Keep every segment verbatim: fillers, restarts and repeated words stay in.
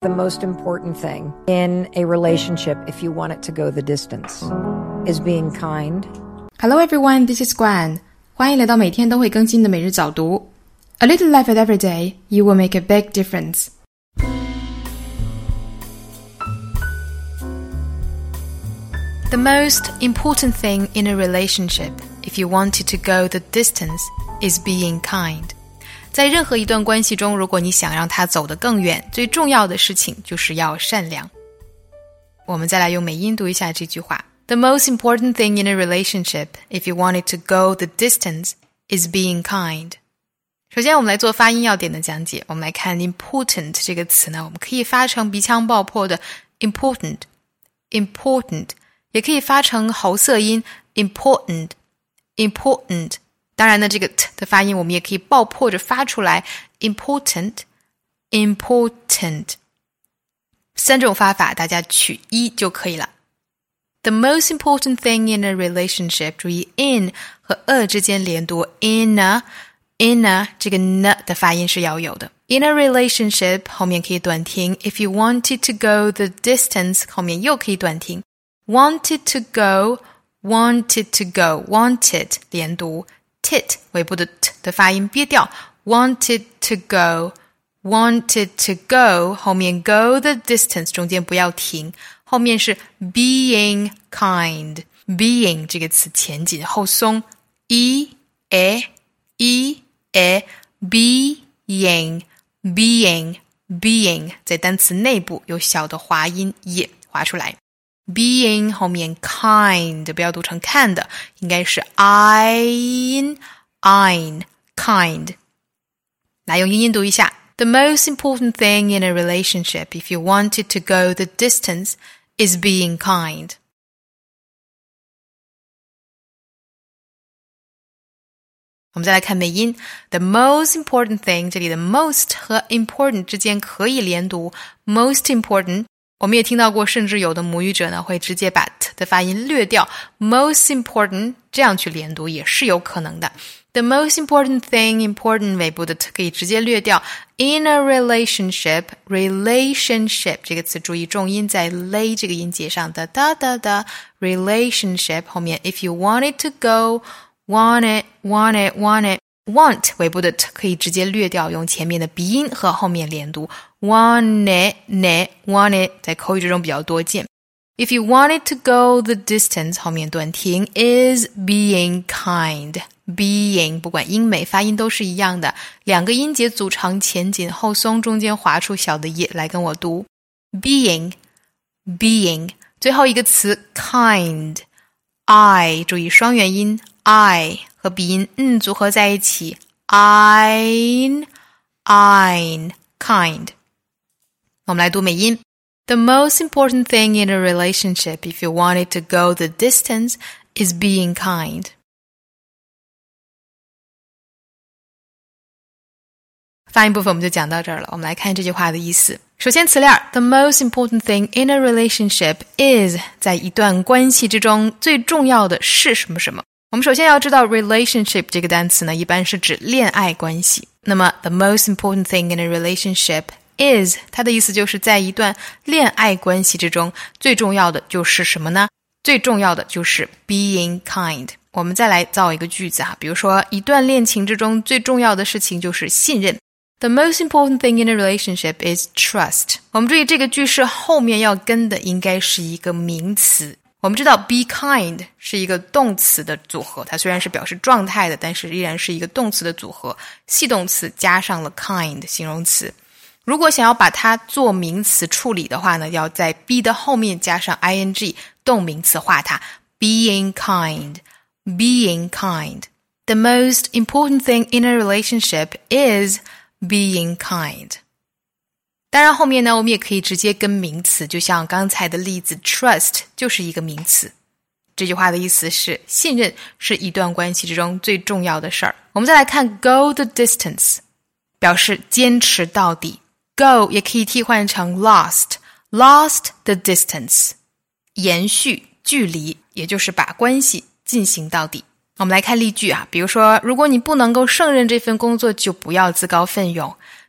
The most important thing in a relationship, if you want it to go the distance, is being kind. Hello everyone, this is Guan. 欢迎来到每天都会更新的每日早读。A little effort every day, you will make a big difference. The most important thing in a relationship, if you want it to go the distance, is being kind. 在任何一段关系中，如果你想让它走得更远，最重要的事情就是要善良。我们再来用美音读一下这句话。The most important thing in a relationship, if you want it to go the distance, is being kind. 首先我们来做发音要点的讲解。我们来看 important 这个词呢，我们可以发成鼻腔爆破的 important, important, 也可以发成喉塞音 important, important。当然呢，这个 t 的发音我们也可以爆破着发出来 important, important。三种发法大家取一就可以了。The most important thing in a relationship, 注意 in 和 a 之间连读 in a, in a 这个 n 的发音是要有的。In a relationship 后面可以短停 If you wanted to go the distance 后面又可以短停 Wanted to go, wanted to go, wanted 连读tit 尾部的 t 的发音憋掉 wanted to go, wanted to go 后面 go the distance 中间不要停后面是 being kind being 这个词前紧后松 e, e, e, e being, being, being 在单词内部有小的滑音也滑出来Being 后面 kind 不要读成看的应该是 ein, ein, kind 来用英音读一下 The most important thing in a relationship if you wanted to go the distance is being kind 我们再来看美音 The most important thing 这里的 most 和 important 之间可以连读 most important我们也听到过甚至有的母语者呢会直接把 t 的发音略掉 most important 这样去连读也是有可能的 The most important thing important 尾部的 t 可以直接略掉 in a relationship relationship 这个词注意重音在 lay 这个音节上的哒哒哒 relationship 后面 if you want it to go want it want it want it want 尾部的 t 可以直接略掉用前面的鼻音和后面连读 want it, it, want it 在口语之中比较多见 If you want it to go the distance 后面短停 is being kind being 不管英美发音都是一样的两个音节组成前紧后松中间划出小的也来跟我读 being being 最后一个词 kind I 注意双元音 I 和鼻音嗯组合在一起 ein ein kind 我们来读美音 The most important thing in a relationship if you want it to go the distance is being kind 发音部分我们就讲到这儿了我们来看这句话的意思首先词链 The most important thing in a relationship is 在一段关系之中最重要的是什么什么我们首先要知道 relationship 这个单词呢一般是指恋爱关系那么 the most important thing in a relationship is 它的意思就是在一段恋爱关系之中最重要的就是什么呢最重要的就是 being kind 我们再来造一个句子啊比如说一段恋情之中最重要的事情就是信任The most important thing in a relationship is trust 我们注意这个句式后面要跟的应该是一个名词我们知道 be kind 是一个动词的组合它虽然是表示状态的但是依然是一个动词的组合系动词加上了 kind 形容词如果想要把它做名词处理的话呢要在 be 的后面加上 ing 动名词化它 being kind being kind The most important thing in a relationship is being kind当然后面呢我们也可以直接跟名词就像刚才的例子 trust 就是一个名词这句话的意思是信任是一段关系之中最重要的事儿我们再来看 go the distance 表示坚持到底 go 也可以替换成 lost lost the distance 延续距离也就是把关系进行到底我们来看例句啊比如说如果你不能够胜任这份工作就不要自告奋勇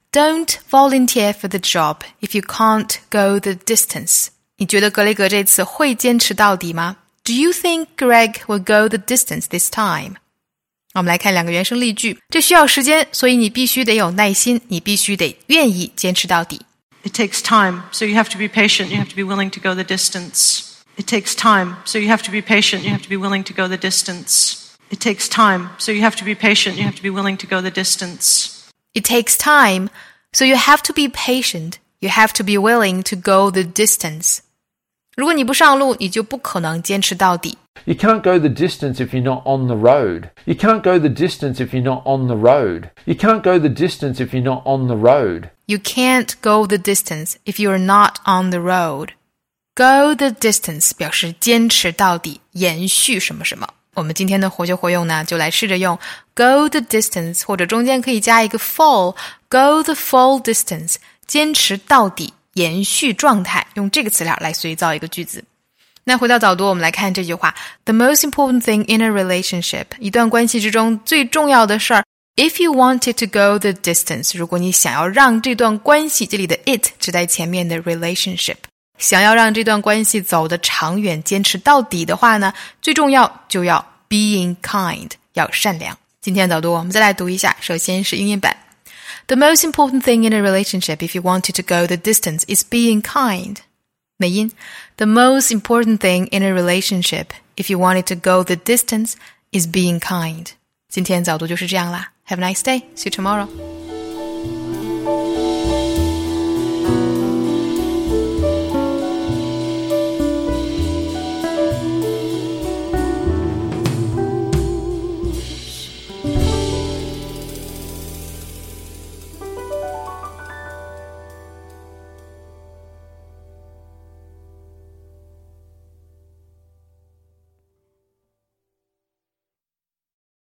Don't volunteer for the job if you can't go the distance. 你觉得格雷格这次会坚持到底吗？ Do you think Greg will go the distance this time? 我们来看两个原声例句。这需要时间，所以你必须得有耐心，你必须得愿意坚持到底。 It takes time, so you have to be patient, you have to be willing to go the distance. It takes time, so you have to be patient, you have to be willing to go the distance. It takes time, so you have to be patient, you have to be willing to go the distance. It takes time, so you have to be patient, you have to be willing to go the distance. 如果你不上路，你就不可能坚持到底。 You can't go the distance if you're not on the road. You can't go the distance if you're not on the road. You can't go the distance if you're not on the road. You can't go the distance if you're not on the road. Go the distance 表示坚持到底，延续什么什么。我们今天的活学活用呢，就来试着用 go the distance 或者中间可以加一个 full, go the full distance, 坚持到底，延续状态，用这个词料来随造一个句子。那回到早读，我们来看这句话 The most important thing in a relationship 一段关系之中最重要的事儿 If you wanted to go the distance 如果你想要让这段关系这里的 it 指在前面的 relationship 想要让这段关系走得长远坚持到底的话呢最重要就要 being kind 要善良今天的早读我们再来读一下首先是英音版 The most important thing in a relationship if you wanted to go the distance is being kind美音 The most important thing in a relationship if you wanted to go the distance is being kind 今天早读就是这样啦 Have a nice day. See you tomorrow.